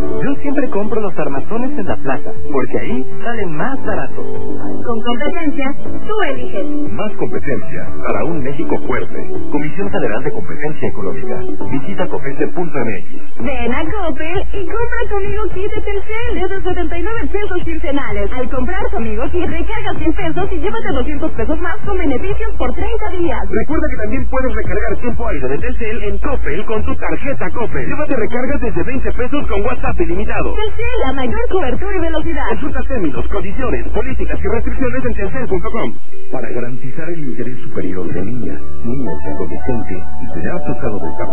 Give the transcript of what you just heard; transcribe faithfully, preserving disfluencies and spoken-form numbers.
Yo siempre compro los armazones en la plaza, porque ahí salen más baratos. Con competencia, tú eliges. Más competencia para un México fuerte. Comisión Federal de Competencia Económica. Visita copete punto m x. Ven a Coppel y compra conmigo kit de Telcel desde setenta y nueve pesos quincenales. Al comprar conmigo kit, recarga cien pesos y llévate doscientos pesos más con beneficios por treinta días. Recuerda que también puedes recargar tiempo aire de Telcel en Coppel con tu tarjeta Coppel. Llévate recargas desde veinte pesos con WhatsApp ilimitado. Telcel, la mayor cobertura y velocidad. Consulta términos, condiciones, políticas y restricciones en telcel punto com. Para garantizar el interés superior de niñas, niños y adolescentes, y te ha tocado desarrollar